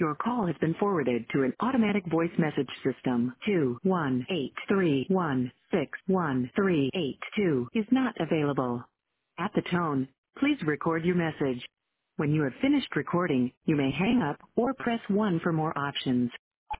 Your call has been forwarded to an automatic voice message system. 21831611382 is not available. At the tone, please record your message. When you have finished recording, you may hang up or press 1 for more options.